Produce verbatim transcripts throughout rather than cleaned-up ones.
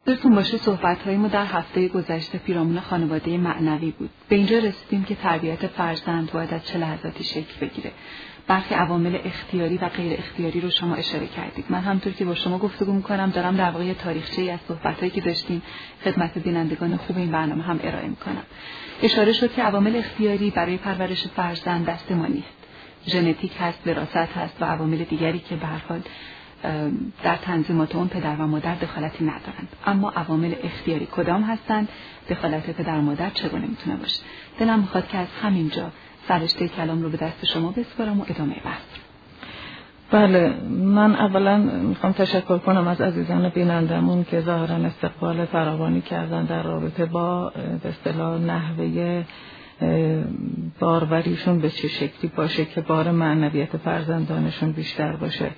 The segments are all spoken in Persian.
یادتون باشه صحبت‌های ما در هفته گذشته پیرامون خانواده معنوی بود. به اینجا رسیدیم که تربیت فرزند باید از چه لحظاتی شکل بگیره. برخی عوامل اختیاری و غیر اختیاری رو شما اشاره کردید. من همونطور که با شما گفتگو می‌کنم دارم در واقع تاریخچه‌ای از صحبت‌هایی که داشتیم خدمت بینندگان خوب این برنامه هم ارائه می‌کنم. اشاره شد که عوامل اختیاری برای پرورش فرزند دست ما نیست. ژنتیک هست، وراثت هست و عوامل دیگری که به هر حال در تنظیمات اون پدر و مادر دخالتی ندارند. اما عوامل اختیاری کدام هستند؟ دخالت پدر و مادر چگونه میتونه باشه؟ دلم میخواد که از همینجا سررشته کلام رو به دست شما بسپارم و ادامه بحث. بله، من اولا میخوام تشکر کنم از عزیزان بینندمون که ظاهرا استقبال فراوانی کردن در رابطه با به اصطلاح نحوه باروریشون به چه شکلی باشه که بار معنویت فرزندانشون بیشتر باشه.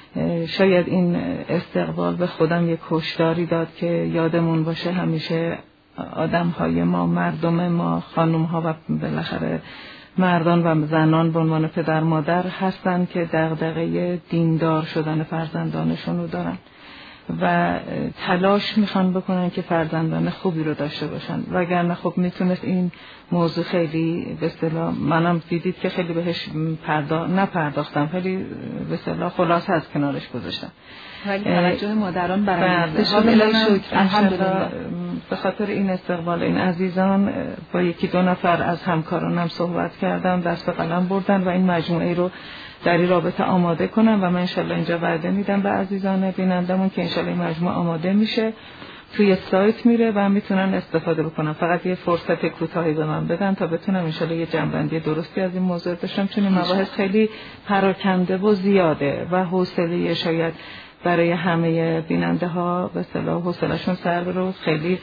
شاید این استقبال به خودم یک هشداری داد که یادمون باشه همیشه آدم‌های ما، مردم ما، خانم‌ها و بالاخره مردان و زنان به عنوان پدر مادر هستن که دغدغه دیندار شدن فرزندانشون رو دارن و تلاش میخوان بکنن که فرزندان خوبی رو داشته باشن، وگرنه خب میتونست این موضوع خیلی به اصطلاح منم دیدید که خیلی بهش پرداخت نپرداختم، خیلی به اصطلاح خلاصه از کنارش گذاشتم. ولی توجه مادران برای شکر الحمدلله. به خاطر این استقبال این عزیزان با یکی دو نفر از همکارانم صحبت کردم، دست به قلم بردن و این مجموعه رو در این رابطه آماده کنم و من انشالله اینجا وعده میدم به عزیزان بینندمون که انشالله این مجموعه آماده میشه، توی سایت میره و میتونن استفاده بکنن. فقط یه فرصت کوتاهی به من بدن تا بتونم انشالله یه جنبندی درستی از این موضوع داشتم، چون این مباحث خیلی پراکنده و زیاده و حوصله شاید برای همه بیننده ها به اصطلاح حوصله‌شون سر بره، خیلی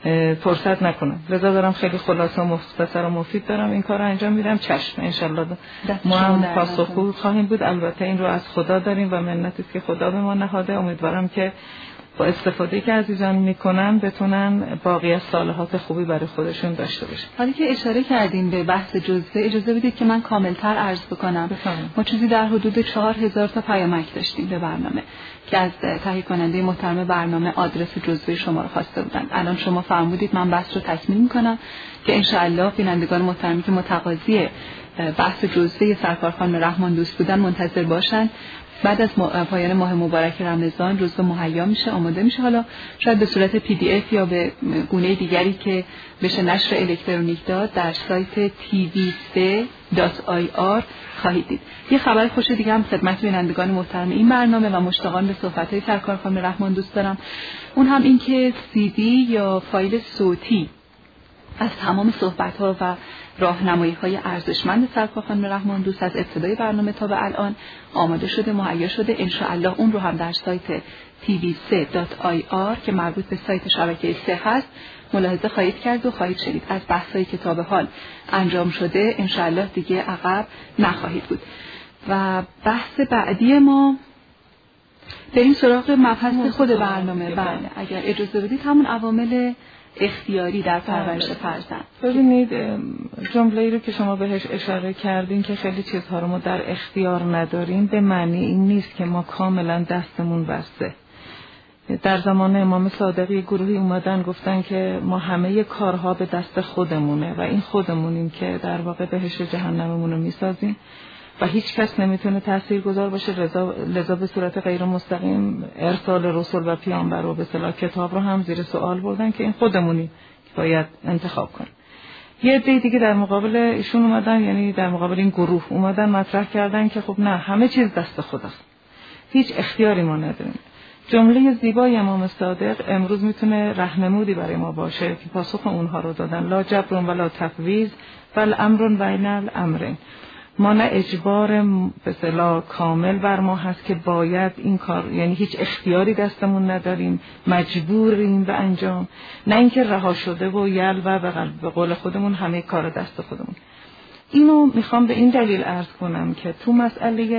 فرصت نکنم. لذا دارم خیلی خلاصه و مختصر و مفید دارم این کار رو انجام میدم. چشم انشالله ما هم پاسخگو خواهیم بود. البته این رو از خدا داریم و منتی که خدا به ما نهاده. امیدوارم که با استفاده که عزیزان میکنن بتونن باقی از صالحات خوبی برای خودشون داشته باشن. حالا که اشاره کردین به بحث جزوه، اجازه بدید که من کاملتر عرض بکنم. بفرمایید. ما چیزی در حدود چهار هزار تا پیامک داشتیم به برنامه که از تهیه کننده محترم برنامه آدرس جزوه شما رو خواسته بودن. الان شما فرمودید من بحث رو تکمیل میکنم که انشاءالله بینندگان محترمی که متقاضی بحث جزوه سرکار خانم رحمان دوست بودن منتظر باشن. بعد از پایان ماه مبارک رمضان جزوه مهیا میشه، آماده میشه. حالا شاید به صورت پی دی اف یا به گونه دیگری که بشه نشر الکترونیک داد در سایت تی وی سه دات آی آر خواهید دید. یه خبر خوش دیگه هم خدمت بینندگان محترم این برنامه و مشتاقان به صحبت‌های سرکار خانم رحمان دوست دارم. اون هم این که سی دی یا فایل صوتی از تمام صحبت‌ها و راهنمایی‌های ارزشمند سرکار خانم رحمان دوست از ابتدای برنامه تا به الان آماده شده، مهیا شده. ان شاء الله اون رو هم در سایت تی وی سه دات آی آر که مربوط به سایت شبکه سه هست ملاحظه خواهید کرد و خواهید شنید. از بحثایی که تا به حال انجام شده ان شاء الله دیگه عقب نخواهید بود. و بحث بعدی ما بریم سراغ مبحث خود برنامه. بله اگر اجازه بدید همون عوامل اختیاری در پرورش فرزند. ببینید جمله‌ای رو که شما بهش اشاره کردین که خیلی چیزها رو ما در اختیار نداریم به معنی این نیست که ما کاملا دستمون بسته. در زمان امام صادقی گروهی اومدن گفتن که ما همه کارها به دست خودمونه و این خودمونیم که در واقع بهشت جهنممون رو میسازیم و هیچ کس نمیتونه تاثیرگذار باشه. لذا به صورت غیر مستقیم ارسال رسول و پیامبر و به اصطلاح کتاب رو هم زیر سوال بردن که این خودمونی که باید انتخاب کنیم. یه عده دیگه در مقابل ایشون اومدن، یعنی در مقابل این گروه اومدن مطرح کردن که خب نه، همه چیز دست خداست، هیچ اختیاری ما نداریم. جمله زیبای امام صادق امروز میتونه راهنمودی برای ما باشه که پاسخ اونها رو دادن. لا جبر ولا تفویض بل امر بین الامرین. ما نه اجبار به اصطلاح کامل بر ما هست که باید این کار، یعنی هیچ اختیاری دستمون نداریم، مجبوریم به انجام، نه اینکه رها شده و یل و به قول خودمون همه کار دست خودمون. اینو میخوام به این دلیل عرض کنم که تو مسئله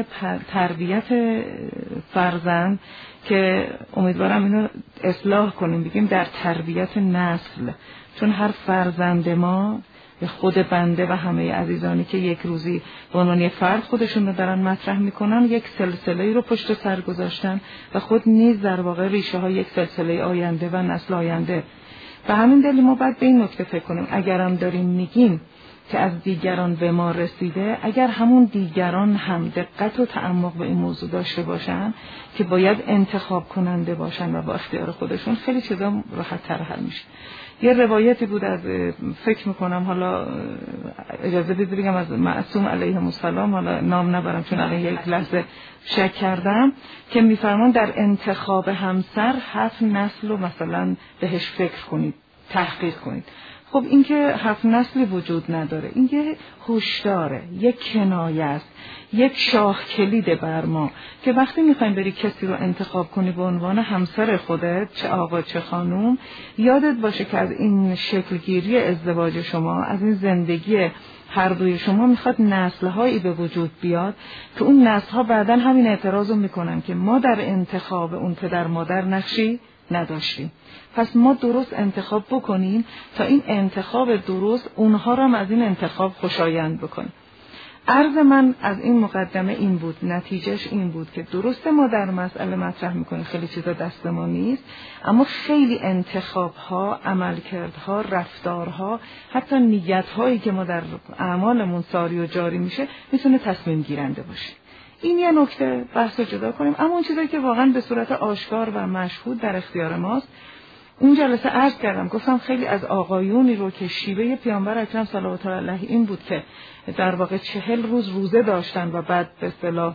تربیت فرزند که امیدوارم اینو اصلاح کنیم، بگیم در تربیت نسل، چون هر فرزند ما به خود بنده و همه عزیزانی که یک روزی به عنوان یک فرد خودشون رو دارن مطرح میکنن یک سلسله رو پشت سر گذاشتن و خود نیز در واقع ریشه های یک سلسله آینده و نسل آینده. به همین دلیل ما باید به این نکته فکر کنیم، اگرم داریم میگیم که از دیگران به ما رسیده، اگر همون دیگران هم دقت و تعمق به این موضوع داشته باشن که باید انتخاب کننده باشن و با اختیار خودشون، خیلی چیزا راحت تر حل میشه. یه روایتی بود از فکر میکنم، حالا اجازه بدید بگم از معصوم علیه السلام، حالا نام نبرم چون الان یک لحظه شک کردم، که میفرمان در انتخاب همسر هفت نسل رو مثلا بهش فکر کنید، تحقیق کنید. خب این که هفت نسلی وجود نداره، این یه هشداره، یک کنایه است، یک شاخ کلید بر ما که وقتی میخوایم بری کسی رو انتخاب کنی به عنوان همسر خودت، چه آقا چه خانوم، یادت باشه که از این شکلگیری ازدواج شما، از این زندگی هر دوی شما میخواد نسل‌هایی به وجود بیاد که اون نسل‌ها بعداً همین اعتراض رو میکنن که ما در انتخاب اون پدر مادر نقشی نداشتیم. پس ما درست انتخاب بکنیم تا این انتخاب درست اونها را هم از این انتخاب خوشایند بکنیم. عرض من از این مقدمه این بود، نتیجهش این بود که درسته ما در مسئله مطرح میکنیم خیلی چیزا دست ما نیست، اما خیلی انتخابها، عملکردها، رفتارها، حتی نیتهایی که ما در اعمالمون ساری و جاری میشه میتونه تصمیم گیرنده باشه. این یه نکته، بحث جدا کنیم. اما اون چیزایی که واقعا به صورت آشکار و مشهود در اختیار ماست، اون جلسه عرض کردم، گفتم خیلی از آقایونی رو که شیوه پیامبر اکرم صلوات الله علیه این بود که در واقع چهل روز روزه داشتن و بعد به اصطلاح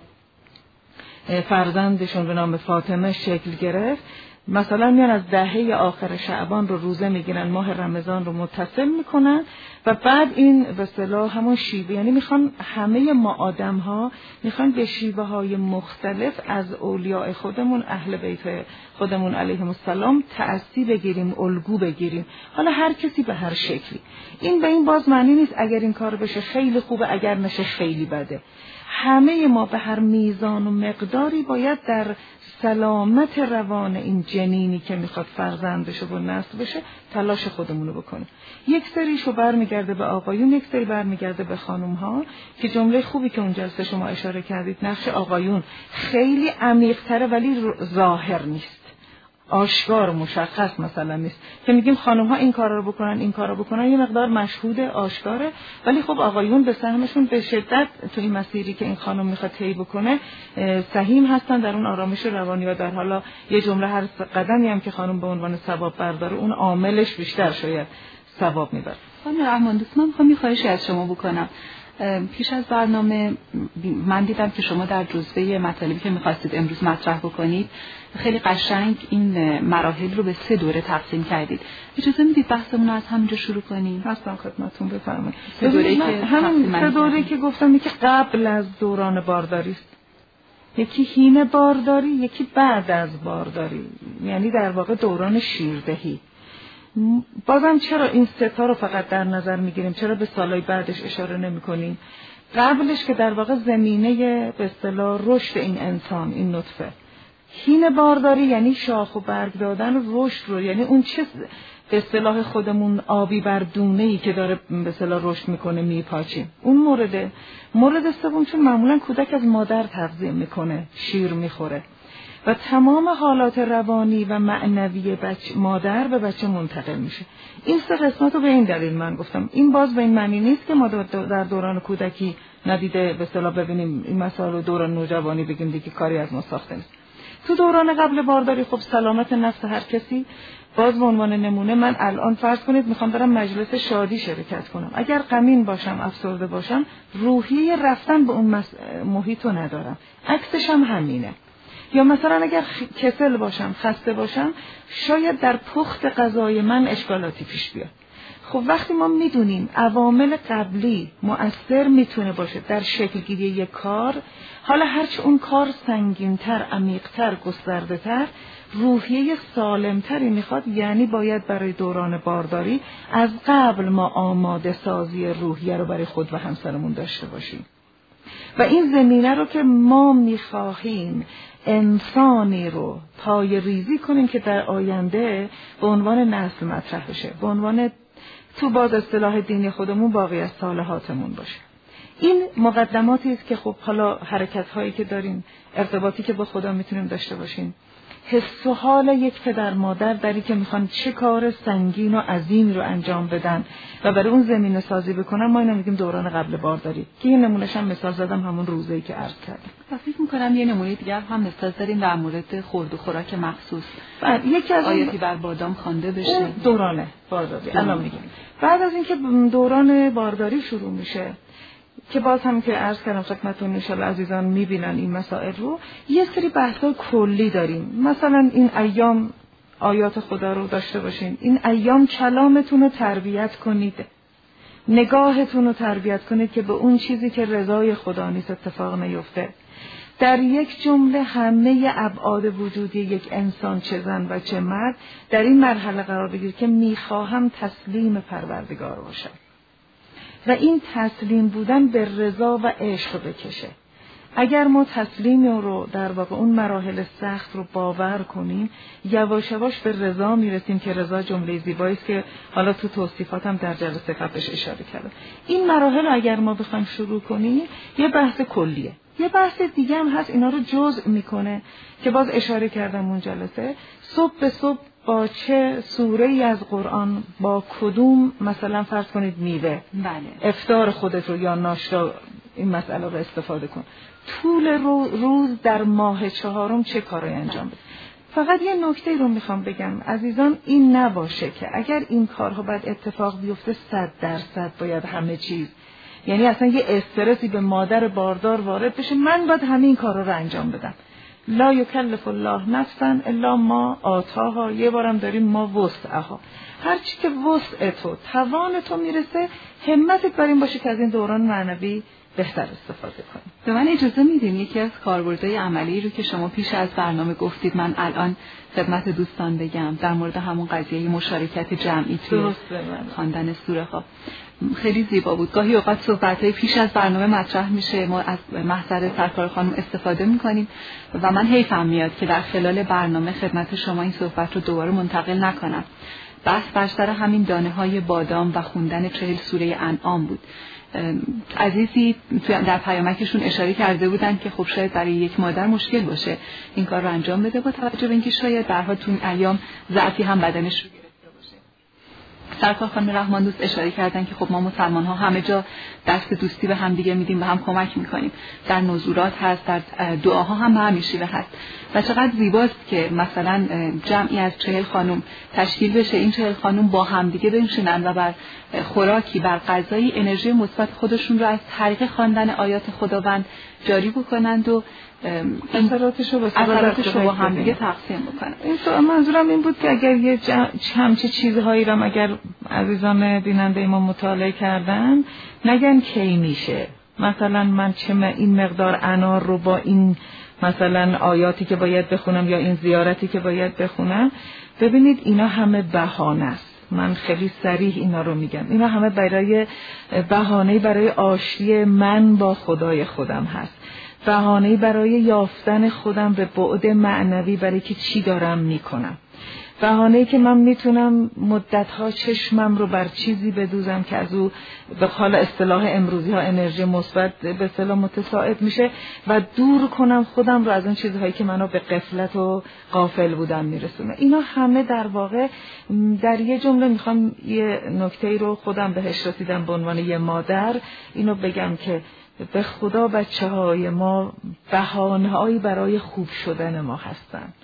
فرزندشون به نام فاطمه شکل گرفت، مثلا میان از دهه آخر شعبان رو روزه میگیرن، ماه رمضان رو متصل میکنن و بعد این به اصطلاح همون شیوه، یعنی میخوان همه ما آدم ها میخوان به شیوه های مختلف از اولیاء خودمون، اهل بیت خودمون علیهم السلام تأسی بگیریم، الگو بگیریم، حالا هر کسی به هر شکلی. این به این باز معنی نیست اگر این کار بشه خیلی خوبه، اگر نشه خیلی بده. همه ما به هر میزان و مقداری باید در سلامت روان این جنینی که میخواد فرزند بشه و نسل بشه تلاش خودمونو بکنیم. یک سریشو برمیگرده به آقایون، یک سری برمیگرده به خانوم ها، که جمله خوبی که اون جلسه شما اشاره کردید، نقش آقایون خیلی عمیق تره ولی ظاهر نیست، آشکار مشخص مثلا نیست که میگیم خانم ها این کارا رو بکنن این کارا بکنن، یه مقدار مشهوده، آشکاره، ولی خب آقایون به سهمشون به شدت تو این مسیری که این خانم میخواد طی بکنه سهیم هستن در اون آرامش روانی و در حالا یه جمله هر قدمی هم که خانم به عنوان ثواب برداره اون عاملش بیشتر شاید ثواب میبره. خانم رحمان دوست، من میخوام یه خواهشی از شما بکنم. پیش از برنامه من دیدم که شما در جزوه مطالبی که میخواستید امروز مطرح بکنید خیلی قشنگ این مراحل رو به سه دوره تقسیم کردید. اجازه میدید بحثمون رو از همینجا شروع کنیم؟ هستم خدمتتون، بفرمایید. سه دوره که همین سه دوره که گفتم، یکی قبل از دوران بارداری است، یکی حین بارداری، یکی بعد از بارداری، یعنی در واقع دوران شیردهی. بازم چرا این سه تا رو فقط در نظر میگیریم؟ چرا به سالهای بعدش اشاره نمی کنیم؟ قبلش که در واقع زمینه به اصطلاح رشد این انسان، این نطفه. حین بارداری یعنی شاخ و برگ دادن رشد رو، یعنی اون چه به اصطلاح خودمون آبی بر دونه‌ای که داره به اصطلاح رشد میکنه میپاچیم. اون مورد مورد سوم، چون معمولا کودک از مادر تغذیه میکنه، شیر میخوره و تمام حالات روانی و معنوی بچه مادر به بچه منتقل میشه. این سه قسمت رو به این دلیل من گفتم. این باز به این معنی نیست که ما در دوران کودکی ندیده به اصطلاح ببینیم این مسائل رو، دوران نوجوانی بگیم دیگه کاری از ما ساخته نیست. تو دوران قبل بارداری خب سلامت نفس هر کسی، باز به عنوان نمونه من الان فرض کنید میخوام برم مجلس شادی شرکت کنم، اگر غمین باشم، افسرده باشم، روحیه رفتن به اون محیط رو ندارم. عکسش هم همینه. یا مثلا اگر کسل باشم، خسته باشم، شاید در پخت غذای من اشکالاتی پیش بیاد. خب وقتی ما میدونیم عوامل قبلی مؤثر میتونه باشه در شکلگیری یک کار، حالا هرچه اون کار سنگین‌تر، عمیق‌تر، گسترده‌تر، روحیه سالمتری میخواد، یعنی باید برای دوران بارداری از قبل ما آماده سازی روحیه رو برای خود و همسرمون داشته باشیم. و این زمینه رو که ما میخواهیم انسانی رو پای ریزی کنیم که در آینده به عنوان نسل مطرح بشه، به عنوان تو باز اصطلاح دینی خودمون باقی از صالحاتمون باشه. این مقدماتی است که خب حالا حرکت هایی که داریم، ارتباطی که با خدا میتونیم داشته باشیم، حس و حال یک پدر مادر دری که میخوان چه کار سنگین و عظیمی رو انجام بدن و برای اون زمینه سازی بکنن. ما اینو میگیم دوران قبل بارداری، که این نمونهش هم مثال زدم همون روزه‌ای که عرض کردم. و فکر میکنم یه نمونه دیگر هم مثال داریم در مورد خورد و خوراک مخصوص. بعد یکی از آیاتی بر بادام خوانده بشه دوران بارداری. الان میگم بعد از اینکه دوران بارداری شروع میشه، که باز هم که عرض کردم خدمتتون ان شاءالله عزیزان میبینن این مسائل رو، یه سری بحث‌های کلی داریم. مثلا این ایام آیات خدا رو داشته باشین، این ایام کلامتون رو تربیت کنید، نگاهتون رو تربیت کنید که به اون چیزی که رضای خدا نیست اتفاق نیفته. در یک جمله همه ابعاد وجودی یک انسان، چه زن و چه مرد، در این مرحله قرار بگیره که میخواهم تسلیم پروردگار باشم و این تسلیم بودن به رضا و عشق بکشه. اگر ما تسلیم رو در واقع اون مراحل سخت رو باور کنیم، یواش یواش به رضا میرسیم که رضا جمله زیبایی است که حالا تو توصیفاتم در جلسه قبلش اشاره کردم. این مراحل اگر ما بخوایم شروع کنیم یه بحث کلیه. یه بحث دیگه هم هست اینا رو جزء میکنه که باز اشاره کردم اون جلسه. صبح به صبح با چه سوره ای از قرآن، با کدوم مثلا فرض کنید میوه، بله، افطار خودت رو یا ناشتا این مسئله رو استفاده کن. طول روز در ماه چهارم چه کارایی انجام بده. فقط یه نکته رو میخوام بگم عزیزان، این نباشه که اگر این کارها باید اتفاق بیفته صد درصد باید همه چیز، یعنی اصلا یه استرسی به مادر باردار وارد بشه من باید همین کارا رو انجام بدم. لا یکلف الله نفسا الا ما آتاها. یه بارم داریم ما وسعها، هر چی که وسع تو، توان تو میرسه، همتت بر این باشه که از این دوران معنوی بهتر استفاده کنیم. به من اجازه میدین یکی از کاربردهای عملی رو که شما پیش از برنامه گفتید من الان خدمت دوستان بگم در مورد همون قضیه مشارکت جمعی توی خواندن سوره ها. خیلی زیبا بود. گاهی اوقات صحبت‌های پیش از برنامه مطرح میشه، ما از محضر سرکار خانم استفاده میکنیم و من حیفم میاد که در خلال برنامه خدمت شما این صحبت رو دوباره منتقل نکنم. بحث بر سر همین دانه‌های بادام و خوندن چهل سوره انعام بود. عزیزی در پیامکشون اشاره کرده بودن که خب شاید برای یک مادر مشکل باشه این کار رو انجام بده با توجه به اینکه شاید درها تو ایام ضعفی هم بدنش رو گرفته باشه. سرکار خانم رحمان دوست اشاره کردن که خب ما مسلمان ها همه جا دست دوستی به هم دیگه میدیم، به هم کمک میکنیم، در نزولات هست، در دعاها هم به همین شیوه هست و چقدر زیباست که مثلا جمعی از چهل خانم تشکیل بشه، این چهل خانم با هم دیگه بنشینن و بر خوراکی، بر غذایی انرژی مثبت خودشون رو از طریق خواندن آیات خداوند جاری بکنند و اثراتش رو با هم دیگه تقسیم بکنن. این تو منظورم این بود که اگر یه همچه چیزهایی رو اگر عزیزان بیننده ما مطالعه کردن نگن کی میشه، مثلا من چه این مقدار انار رو با این مثلا آیاتی که باید بخونم یا این زیارتی که باید بخونم، ببینید اینا همه بهانه است. من خیلی صریح اینا رو میگم، اینا همه برای بهانه برای آشتی من با خدای خودم هست، بهانه برای یافتن خودم به بعد معنوی، برای که چی دارم میکنم، بهانه‌ای که من میتونم مدت‌ها چشمم رو بر چیزی بدوزم که از او به حال اصطلاح امروزی ها انرژی مثبت به اصطلاح متساعد میشه و دور کنم خودم رو از اون چیزهایی که منو به غفلت و غافل بودم میرسونه. اینا همه در واقع در یه جمله میخوام یه نکته‌ای رو خودم بهش رسیدم به عنوان یه مادر اینو بگم که به خدا بچه‌های ما بهانه‌ای برای خوب شدن ما هستن.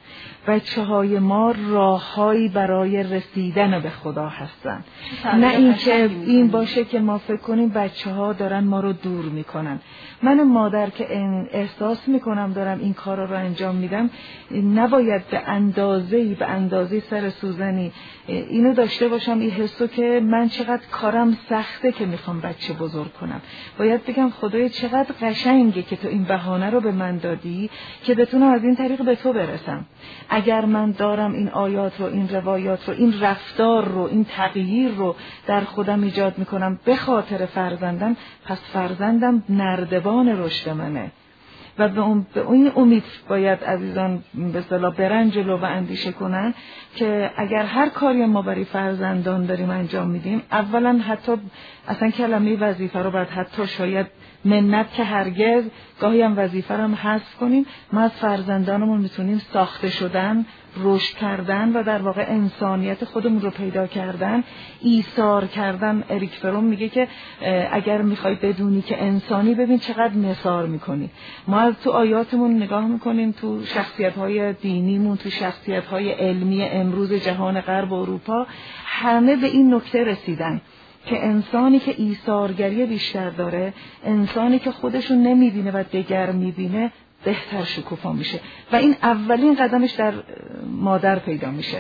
بچه های ما راههایی برای رسیدن به خدا هستن، نه اینکه این باشه که ما فکر کنیم بچه ها دارن ما رو دور میکنن. من مادر که احساس میکنم دارم این کار رو انجام میدم، نباید به اندازه‌ای به اندازه سر سوزنی اینو داشته باشم، این حسو که من چقدر کارم سخته که میخوام بچه بزرگ کنم. باید بگم خدای چقدر قشنگه که تو این بهانه رو به من دادی که بتونم از این طریق به تو برسم. اگر من دارم این آیات رو، این روایات رو، این رفتار رو، این تغییر رو در خودم ایجاد میکنم به خاطر فرزندم، پس فرزندم نردبان رشد منه و به اون به این امید باید عزیزان به اصطلاح برن جلو و اندیشه کنن که اگر هر کاری ما برای فرزندان داریم انجام میدیم، اولا حتی اصلا کلمه وظیفه رو باید حتی شاید منت که هرگز گاهی هم وظیفه رو هم حذف کنیم. ما از فرزندانمون میتونیم ساخته شدن، رشد کردن و در واقع انسانیت خودمون رو پیدا کردن، ایثار کردن. اریک فروم میگه که اگر میخوای بدونی که انسانی، ببین چقدر نثار میکنی. ما از تو آیاتمون نگاه میکنیم، تو شخصیت‌های دینیمون، تو شخصیت‌های علمی امروز جهان غرب و اروپا، همه به این نکته رسیدن که انسانی که ایثارگری بیشتر داره، انسانی که خودشون نمیبینه و دیگر میبینه، بهتر شکوفا میشه و این اولین قدمش در مادر پیدا میشه.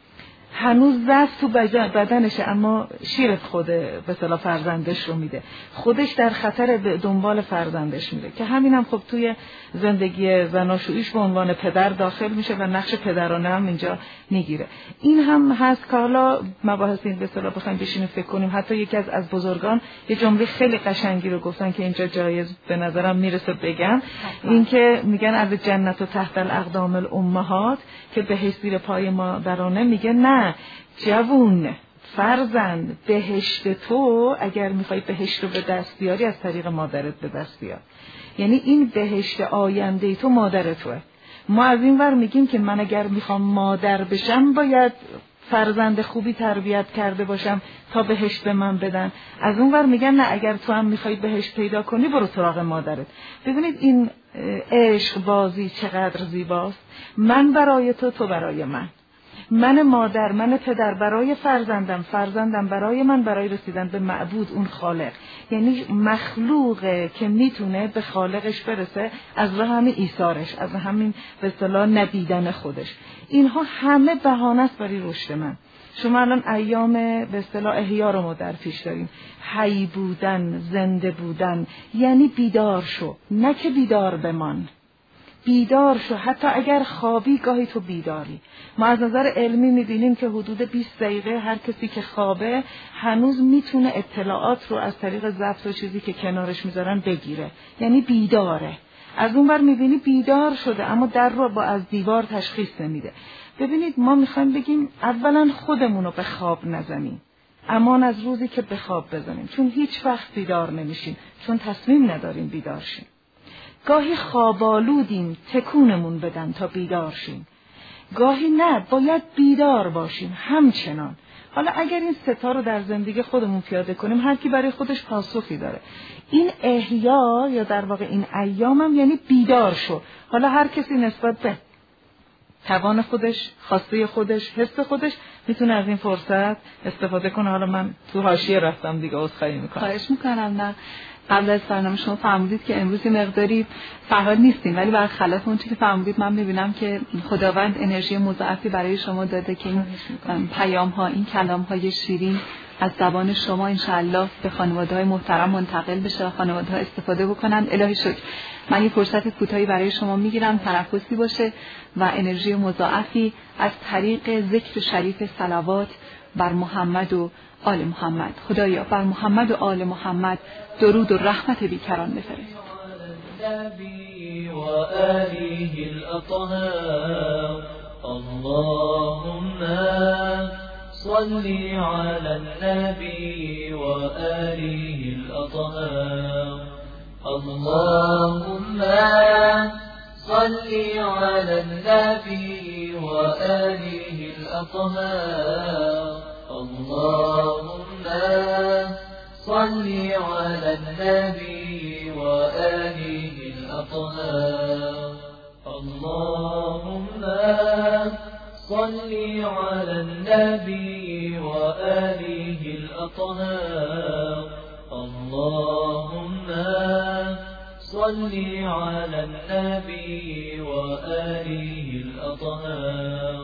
هنوز ضعف تو بدنشه اما شیر خود به اصطلاح فرزندش رو میده، خودش در خطر به دنبال فرزندش میره که همین هم خب توی زندگی زناشوییش به عنوان پدر داخل میشه و نقش پدرانه هم اینجا میگیره. این هم هست که حالا مباحث این به اصطلاح بخوایم بشینیم فکر کنیم. حتی یکی از از بزرگان یه جمله خیلی قشنگی رو گفتن که اینجا جایز به نظرم میرسه بگم، این که میگن از جنت و تحت الاقدام الامهات، که بهشت زیر پای مادرانه. میگه نه جوون فرزند، بهشت تو اگر میخوای بهشت رو به دست بیاری از طریق مادرت به دست بیار. یعنی این بهشت آینده تو مادر توه. ما از این ور میگیم که من اگر میخوام مادر بشم باید فرزند خوبی تربیت کرده باشم تا بهشت به من بدن. از اون ور میگن نه، اگر تو هم میخوای بهشت پیدا کنی برو سراغ مادرت. ببینید این عشق بازی چقدر زیباست. من برای تو، تو برای من. من مادر، من پدر برای فرزندم، فرزندم برای من، برای رسیدن به معبود اون خالق. یعنی مخلوقه که میتونه به خالقش برسه از راه همین ایثارش، از همین به اصطلاح ندیدن خودش. اینها همه بهانه است برای رشد من. شما الان ایام به اصطلاح احیا رو ما در پیش داریم. حی بودن، زنده بودن، یعنی بیدار شو، نه که بیدار بمان. بیدار شو، حتی اگر خوابی گاهی تو بیداری. ما از نظر علمی میبینیم که حدود بیست دقیقه هر کسی که خوابه هنوز میتونه اطلاعات رو از طریق ضبط و چیزی که کنارش میذارن بگیره، یعنی بیداره. از اون بر میبینی بیدار شده اما در رو با از دیوار تشخیص نمیده. ببینید ما میخوایم بگیم اولا خودمون رو به خواب نزنیم، امان از روزی که به خواب بزنیم، چون هیچ وقت بیدار نمیشیم، چون تصمیم نداریم بیدار شیم. گاهی خوابالودیم، تکونمون بدن تا بیدار شیم. گاهی نه، باید بیدار باشیم همچنان. حالا اگر این ستا رو در زندگی خودمون پیاده کنیم، هر کی برای خودش پاسخی داره. این احیا یا در واقع این ایامم یعنی بیدار شو. حالا هر کسی نسبت به توان خودش، خواسته خودش، حس خودش میتونه از این فرصت استفاده کنه. حالا من تو حاشیه رفتم دیگه، عذرخواهی میکنم. خواهش میکنم. نه قبل از برنامه شما فرمودید که امروز مقداری فرهاد نیستیم، ولی برخلاف اون چیزی که فرمودید من میبینم که خداوند انرژی مضاعفی برای شما داده که این پیام ها، این کلام های شیرین از زبان شما انشاءالله به خانواده های محترم منتقل بشه و خانواده ها استفاده بکنن. الهی شکر. من یه فرصت کوتاهی برای شما میگیرم، تنفسی باشه و انرژی مضاعفی از طریق ذکر شریف صلوات بر محمد و آل محمد. خدایا بر محمد و آل محمد درود و رحمت بیکران بفرست. اللهم صل على النبي وآله الأطهار. اللهم صل على النبي وآله الأطهار. اللهم صل على النبي وآله الأطهار. اللهم وآله الأطهار. اللهم صل على النبي وآله الأطهار.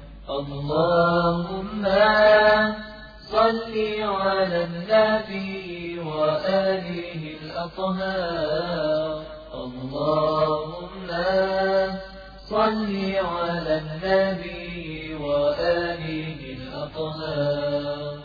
اللهم صل على النبي وآله الأطهار. اللهم صل على النبي وآله الأطهار.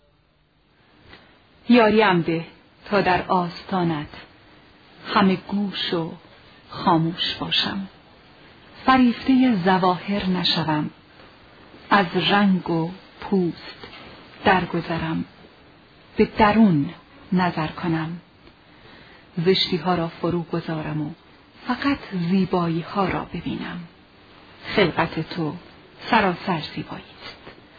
یاریم ده تا در آستانت همه گوش و خاموش باشم، فریفته ظواهر نشوم، از رنگ و پوست درگذرم، به درون نظر کنم، زشتی ها را فرو گذارم و فقط زیبایی ها را ببینم. خلقت تو سراسر زیبایی است.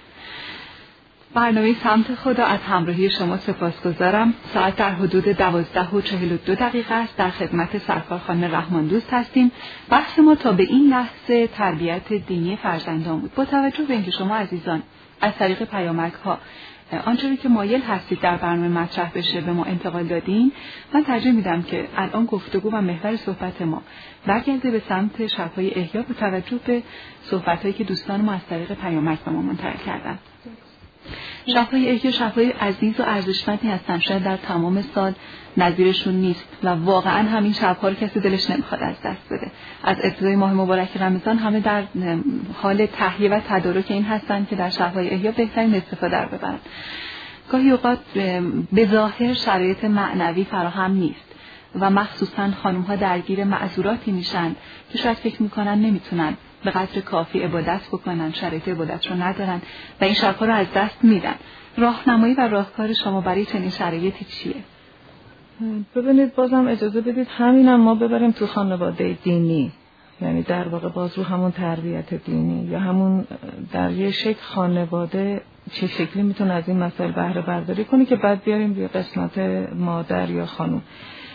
برنامه سمت خدا از همراهی شما سپاسگزارم. ساعت در حدود دوازده و چهل و دو دقیقه است. در خدمت سرکار خانم رحمان دوست هستیم. بحث ما تا به این لحظه تربیت دینی فرزندان بود. با توجه به اینکه شما عزیزان از طریق پیامک ها آنچه که مایل هستید در برنامه مطرح بشه به ما انتقال دادین، من ترجیح میدم که الان گفتگو و محور صحبت ما برگرده به سمت شب‌های احیا با توجه به صحبت‌هایی که دوستان ما از طریق پیامک به ما منتقل کردن. شب‌های احیا شب‌های عزیز و ارزشمندی هستن، شاید در تمام سال نظیرشون نیست و واقعا همین شب‌ها رو کسی دلش نمیخواد از دست بده. از ابتدای ماه مبارک رمضان همه در حال تهیه و تدارک این هستن که در شب‌های احیا بهترین استفاده رو ببرن. گاهی اوقات به ظاهر شرایط معنوی فراهم نیست و مخصوصا خانم‌ها درگیر معذوراتی میشن که شاید فکر میکنن نمیتونن به قدر کافی عبادت بکنن، شرایط عبادت رو ندارن و این شب‌ها رو از دست میدن. راهنمایی و راهکار شما برای چنین شرایطی چیه؟ ببینید، بازم اجازه بدید همینم ما ببریم تو خانواده دینی، یعنی در واقع باز رو همون تربیت دینی یا همون در یه شکل خانواده چه شکلی میتونه از این مسائل بهره برداری کنه که بعد بیاریم به قسمت مادر یا خانم.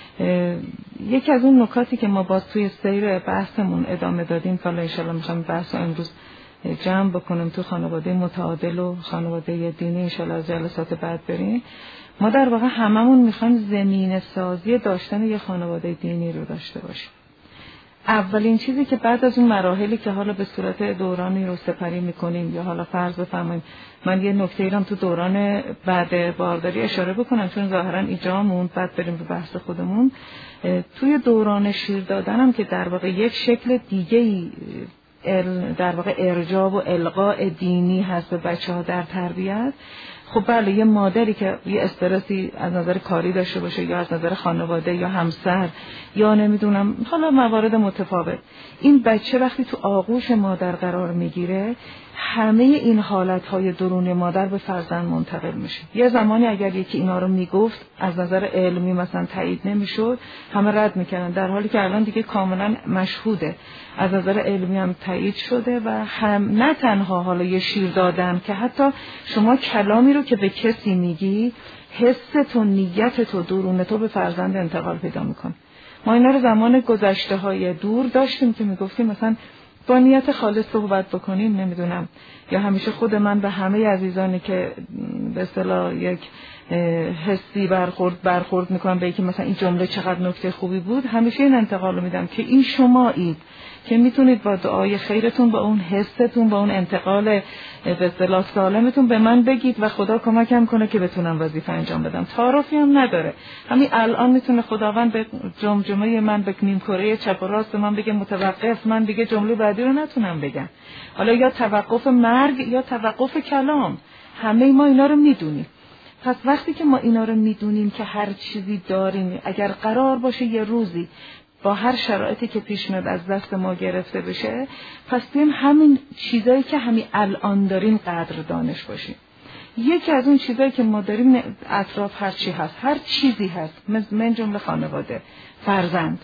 یکی از اون نکاتی که ما باز توی سیر بحثمون ادامه دادیم، حالا ان شاءالله میخوام بحث رو امروز جمع بکنیم تو خانواده متعادل و خانواده دینی، ان شاءالله از جلسات بعد بریم. ما در واقع هممون میخوایم زمینه سازی داشتن یه خانواده دینی رو داشته باشیم. اولین چیزی که بعد از اون مراحلی که حالا به صورت دورانی رو سپری میکنیم یا حالا فرض بفرماییم من یه نکته ایرم تو دوران بعد بارداری اشاره بکنم چون ظاهرا ایجامون، بعد بریم به بحث خودمون. توی دوران شیر دادنم که در واقع یک شکل دیگه‌ای در واقع ارجاع و القاء دینی هست به بچه‌ها در تربیت. خب بله، یه مادری که یه استرسی از نظر کاری داشته باشه یا از نظر خانواده یا همسر یا نمیدونم حالا موارد متفاوت، این بچه وقتی تو آغوش مادر قرار میگیره همه این حالتهای درون مادر به فرزند منتقل میشه. یه زمانی اگر یکی اینا رو میگفت از نظر علمی مثلا تایید نمیشد، همه رد میکردن، در حالی که الان دیگه کاملا مشهوده، از نظر علمی هم تایید شده و هم نه تنها حالا یه شیر دادن که حتی شما کلامی رو که به کسی میگی حست و نیت تو درون تو به فرزند انتقال پیدا میکنه. ما اینا رو زمان گذشته های دور داشتیم که میگفتیم مثلا با نیت خالص صحبت بکنیم، نمیدونم، یا همیشه خود من به همه عزیزانی که به اصطلاح یک حسی برخورد برخورد میکنم به اینکه مثلا این جمله چقدر نکته خوبی بود، همیشه این انتقال رو میدم که این شمایید که میتونید با دعای خیرتون با اون حستون با اون انتقال به اصطلاح سالمتون به من بگید و خدا کمکم کنه که بتونم وظیفه انجام بدم. تعارفی هم نداره، همین الان میتونه خداوند به جمجمه من به نیم کره چپ و راست من بگه متوقف، من دیگه جمله بعدی رو نتونم بگم، حالا یا توقف مرگ یا توقف کلام، همه ما اینا رو میدونیم. پس وقتی که ما اینا رو میدونیم که هر چیزی داریم، اگر قرار باشه یه روزی با هر شرایطی که پیش میاد از دست ما گرفته بشه، پس بیم همین چیزایی که همین الان داریم قدر دانش باشیم. یکی از اون چیزایی که ما داریم اطراف هر چی هست، هر چیزی هست، من جمله خانواده، فرزند،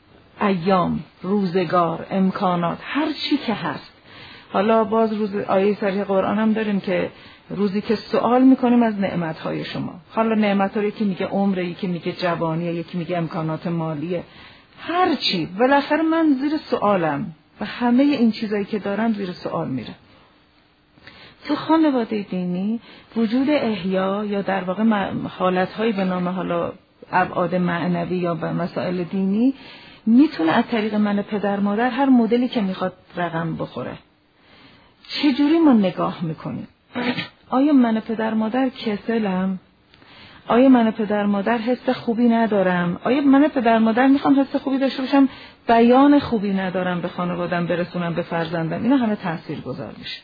ایام، روزگار، امکانات، هر چی که هست. حالا باز روز آیه صریح قرآن هم داریم که روزی که سوال میکنیم از نعمتهای شما، حالا نعمت ها یکی میگه عمره، یکی میگه جوانیه، یکی میگه امکانات مالیه، هر چی بالاخره من زیر سوالم و همه این چیزایی که دارم زیر سوال میره. تو خانواده دینی وجود احیا یا در واقع حالت‌هایی به نام حالا ابعاد معنوی یا به مسائل دینی میتونه از طریق من پدر مادر هر مدلی که میخواد رقم بخوره. چجوری ما نگاه میکنیم؟ آیا من پدر مادر کسلم؟ آیا من پدر مادر حس خوبی ندارم؟ آیا من پدر مادر میخوام حس خوبی داشته باشم بیان خوبی ندارم به خانوادم برسونم به فرزندم؟ اینا همه تأثیر گذار میشه.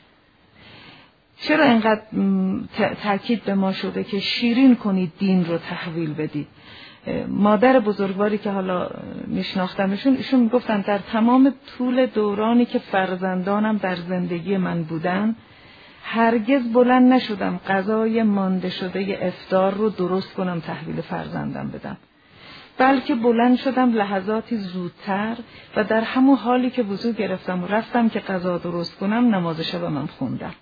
چرا اینقدر تاکید به ما شده که شیرین کنید دین رو تحویل بدید؟ مادر بزرگواری که حالا میشناختمشون ایشون میگفتن در تمام طول دورانی که فرزندانم در زندگی من بودن هرگز بلند نشدم غذای مانده شده افطار رو درست کنم تحویل فرزندم بدم، بلکه بلند شدم لحظاتی زودتر و در همون حالی که وضو گرفتم و رفتم که غذا درست کنم نماز شبم خوندم.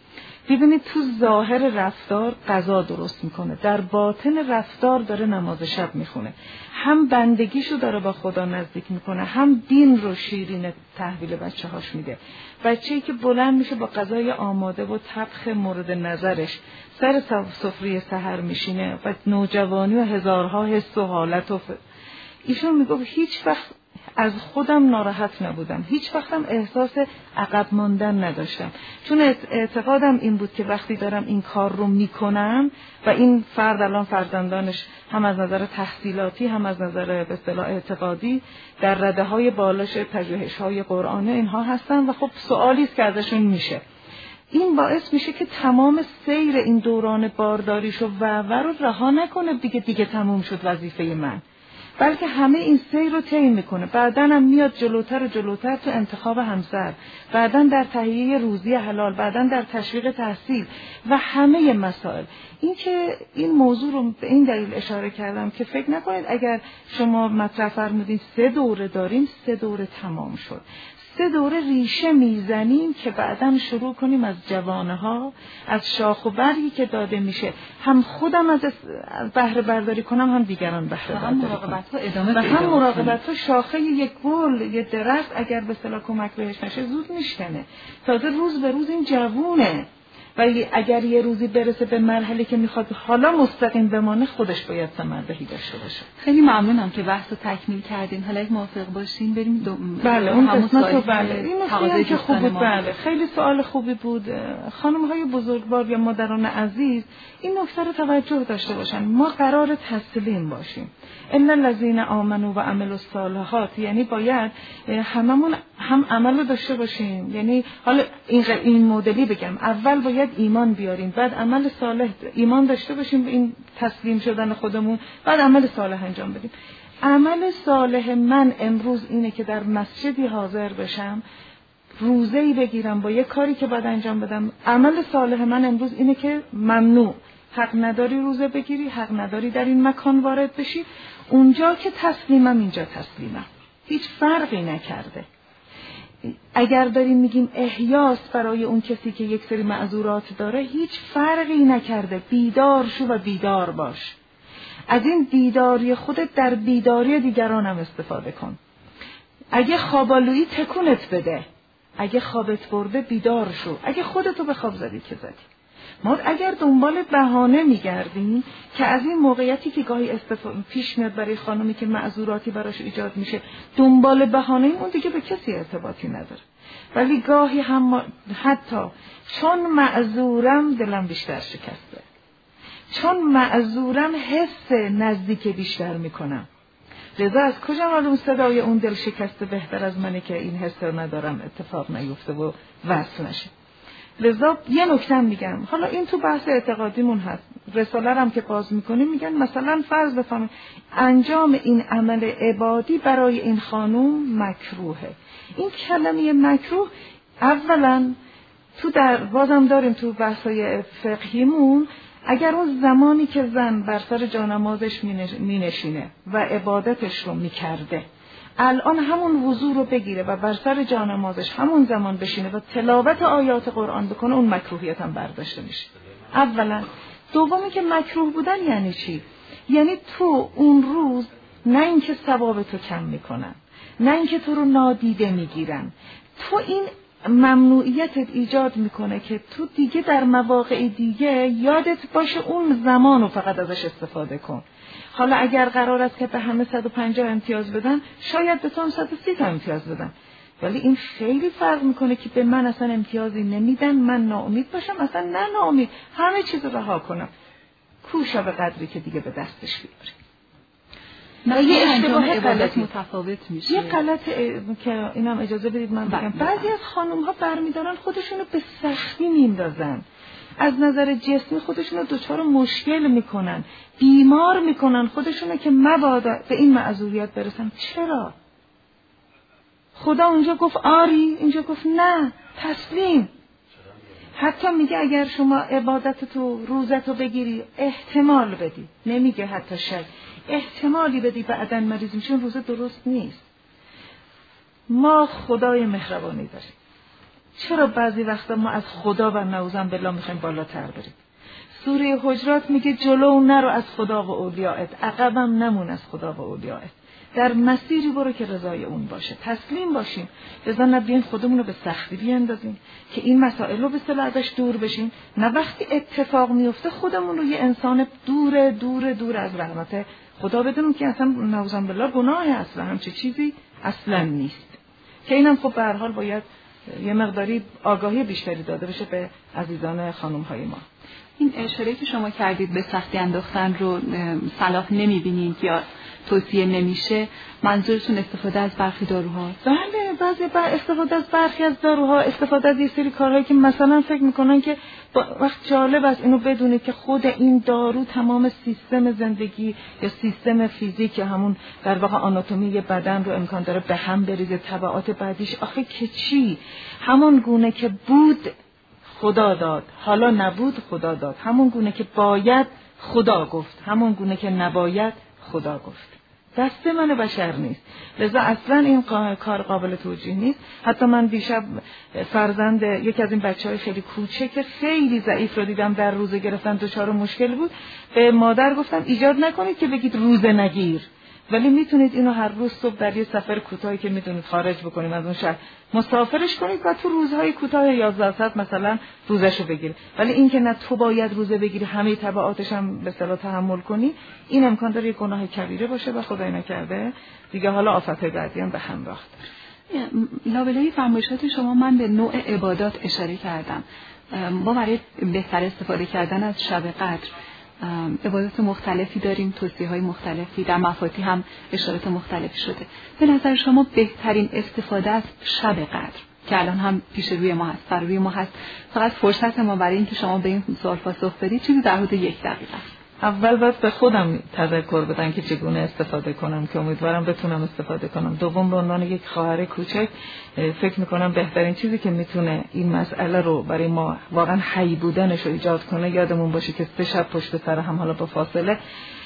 ببینید تو ظاهر رفتار غذا درست میکنه، در باطن رفتار داره نماز شب میخونه، هم بندگیشو داره با خدا نزدیک میکنه، هم دین رو شیرین تحویل بچه هاش میده. بچه‌ای که بلند میشه با غذای آماده و طبخ مورد نظرش سر سفره سحر میشینه و نوجوانی و هزارها حس و حالت و ف... ایشون میگه هیچ وقت از خودم ناراحت نبودم، هیچ وقتم احساس عقب ماندن نداشتم، چون اعتقادم این بود که وقتی دارم این کار رو میکنم و این فرد الان فرزندانش هم از نظر تحصیلاتی هم از نظر به اصطلاح اعتقادی در رده های بالاش پژوهش های قرآنی اینها هستن و خب سوالی است که ازشون میشه، این باعث میشه که تمام سیر این دوران بارداریشو و و رو رها نکنه دیگه دیگه تموم شد وظیفه من، بلکه همه این سیر رو طی میکنه. بعداً هم میاد جلوتر و جلوتر تو انتخاب همسر، بعداً در تهیه روزی حلال، بعداً در تشویق تحصیل و همه مسائل. این که این موضوع رو به این دلیل اشاره کردم که فکر نکنید اگر شما مطرح فرمودین سه دوره داریم سه دوره تمام شد، سه دوره ریشه میزنیم که بعداً شروع کنیم از جوانه ها، از شاخ و برگی که داده میشه، هم خودم از بهره برداری کنم هم دیگران بهره برداری کنم و هم مراقبت ها. شاخه یک گل یک درخت اگر به اصطلاح کمک بهش نشه زود میشکنه، تازه روز به روز این جوونه و اگر یه روزی برسه به مرحله که میخواد حالا مستقیم بمانه خودش باید ثمربهی داشته باشه. خیلی ممنونم که بحث رو تکمیل کردین. حالا اگه موافق باشین بریم دو... بله اون قسمت رو بله این نکته که خوب بود. بله خیلی سوال خوبی بود. خانم های بزرگوار یا مادران عزیز این نکته رو توجه داشته باشن، ما قرار تسلیم باشیم. ان الذين آمنوا و عملوا الصالحات، یعنی باید هممون هم عمل رو داشته باشیم، یعنی حالا این این مدلی بگم اول باید ایمان بیاریم، بعد عمل صالح، ایمان داشته باشیم به این تسلیم شدن خودمون، بعد عمل صالح انجام بدیم. عمل صالح من امروز اینه که در مسجدی حاضر بشم، روزه‌ای بگیرم با یک کاری که باید انجام بدم. عمل صالح من امروز اینه که ممنوع، حق نداری روزه بگیری، حق نداری در این مکان وارد بشی. اونجا که تسلیمم اینجا تسلیمم، هیچ فرقی نکرده. اگر داریم میگیم احیاس برای اون کسی که یک سری معذورات داره، هیچ فرقی نکرده. بیدار شو و بیدار باش. از این بیداری خودت در بیداری دیگران هم استفاده کن. اگه خوابالویی تکونت بده، اگه خوابت برده بیدار شو، اگه خودتو به خواب زدی که زدی. ما اگر دنبال بهانه میگردیم که از این موقعیتی که گاهی استفاده پیش میاد برای خانمی که معذوراتی براش ایجاد میشه، دنبال بهانه اون دیگه به کسی ارتباطی نداره. ولی گاهی هم حتی چون معذورم دلم بیشتر شکسته، چون معذورم حس نزدیک بیشتر میکنم، لذا از کجا معلوم صدای اون دل شکسته بهتر از منه که این حس ندارم اتفاق نیفته و وصل نشه. لذا یه نکته میگم، حالا این تو بحث اعتقادیمون هست، رساله هم که باز میکنیم میگن مثلا فرض بفرمایید انجام این عمل عبادی برای این خانوم مکروهه. این کلمه مکروه اولا تو در بازم داریم تو بحثای فقهیمون، اگر اون زمانی که زن بر سر جانمازش مینشینه و عبادتش رو میکرده الان همون وضو رو بگیره و بر سر جانمازش همون زمان بشینه و تلاوت آیات قرآن بکنه، اون مکروهیت هم برداشته میشه. اولا. دومی که مکروه بودن یعنی چی؟ یعنی تو اون روز نه اینکه ثواب تو کم میکنن، نه اینکه تو رو نادیده میگیرن، تو این ممنوعیتت ایجاد میکنه که تو دیگه در مواقع دیگه یادت باشه اون زمانو فقط ازش استفاده کن. حالا اگر قرار است که به همه صد و پنجاه امتیاز بدن، شاید به تو هم صد و سی تا امتیاز بدن، ولی این خیلی فرق میکنه که به من اصلا امتیازی نمیدن، من ناامید باشم، اصلا نه ناامید، همه چیز رو رها کنم، کوشا به قدری که دیگه به دستش بیاره. نه یه اشتباه غلط متفاوت میشه. یه غلط که اینم اجازه بدید من بگم، بعضی از خانم ها برمیدارن خودشونو به سختی میندازن، از نظر جسمی خودشونو دچار مشکل میکنن، بیمار میکنن خودشونو که مبادا به این معذوریت برسن. چرا؟ خدا اونجا گفت آری، اینجا گفت نه، تسلیم. حتی میگه اگر شما عبادت تو روزتو بگیری احتمال بدی، نمیگه حتی شک، احتمالی بدی بعدن مریض میشی، روزه درست نیست. ما خدای مهربانی داریم. چرا بعضی وقتا ما از خدا و نعوذ بالله میخوایم بالاتر بریم؟ سوره حجرات میگه جلو نرو از خدا و اولیاءت، عقبم نمون از خدا و اولیاءت، در مسیری برو که رضای اون باشه. تسلیم باشیم، لذا نبیایم خودمون رو به سختی بیاندازیم که این مسائل رو به اصطلاح ازش دور بشیم، نه وقتی اتفاق میفته خودمون رو یه انسان دور دور دور از رحمت خدا بدونیم که اصلا نعوذ بالله گناه اصلا همچه چیزی اصلا نیست. که اینم خب به هر حال باید یه مقداری آگاهی بیشتری داده بشه به عزیزان خانم های ما. این اشاره که شما کردید به سختی انداختن رو صلاح نمیبینید یا توصیه نمیشه، منظورتون استفاده از برخی داروها؟ بله، بعضی بر استفاده از برخی از داروها، استفاده از یه سری کارهایی که مثلا فکر میکنن که وقت جالب است اینو بدونید که خود این دارو تمام سیستم زندگی یا سیستم فیزیک یا همون در واقع آناتومی بدن رو امکان داره به هم بریزه. تبعات بعدیش آخه که چی؟ همون گونه که بود خدا داد، حالا نبود خدا داد، همون گونه که باید خدا گفت، همون گونه که نباید خدا گفت. دست من بشر نیست، لذا اصلا این کار قابل توجیه نیست. حتی من دیشب فرزند یکی از این بچهای خیلی کوچک که خیلی ضعیف رو دیدم در روزه گرفتن دچار مشکل بود، به مادر گفتم ایجاد نکنید که بگید روزه نگیر، ولی میتونید اینو هر روز صبح در یه سفر کوتاهی که میتونید خارج بکنیم از اون شهر مسافرش کنید و تو روزهای کوتاه یازده ساعت مثلا روزشو بگیر. ولی این که نه تو باید روزه بگیری همه تبعاتش هم به اصطلاح تحمل کنی، این امکان داره یه گناه کبیره باشه و خدای نکرده دیگه حالا آفت‌های بعدی هم به همراه داره. لابلای فرمایشات شما من به نوع عبادات اشاره کردم. ما برای بهتر استفاده کردن از شب قدر عبادات مختلفی داریم، توصیه‌های مختلفی، در مفاتیح هم اشارات مختلفی شده. به نظر شما بهترین استفاده از شب قدر که الان هم پیش روی ما هست، بر روی ما هست، فقط فرصت ما برای اینکه شما به این سوال پاسخ بدید چیزی در حدود یک دقیقه است. اول باید به خودم تذکر بدم که چگونه استفاده کنم که امیدوارم بتونم استفاده کنم. دوم به عنوان یک خواهر کوچک فکر میکنم بهترین چیزی که میتونه این مسئله رو برای ما واقعا حی بودنش رو ایجاد کنه یادمون باشه که سه شب پشت سر هم حالا با فاصله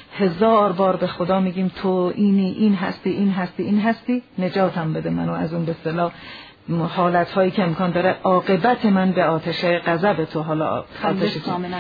هزار بار به خدا میگیم تو اینی، این هستی، این هستی، این هستی، نجاتم بده منو از اون به اصطلاح حالت‌هایی که امکان داره عاقبت من به آتش غضب تو، حالا آتش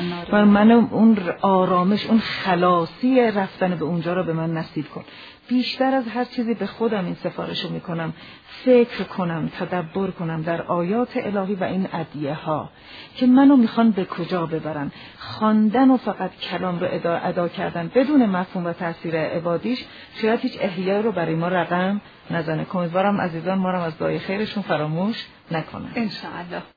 و من اون آرامش، اون خلاصی رفتن به اونجا رو به من نصیب کن. بیشتر از هر چیزی به خودم این سفارشو میکنم، فکر کنم، تدبر کنم در آیات الهی و این ادعیه ها که منو میخوان به کجا ببرن. خواندن و فقط کلام رو ادا, ادا کردن بدون مفهوم و تاثیر عبادیش شاید هیچ احیای رو برای ما رقم نزنه. امیدوارم عزیزان ما رو از دعای خیرشون فراموش نکنن. ان شاء الله.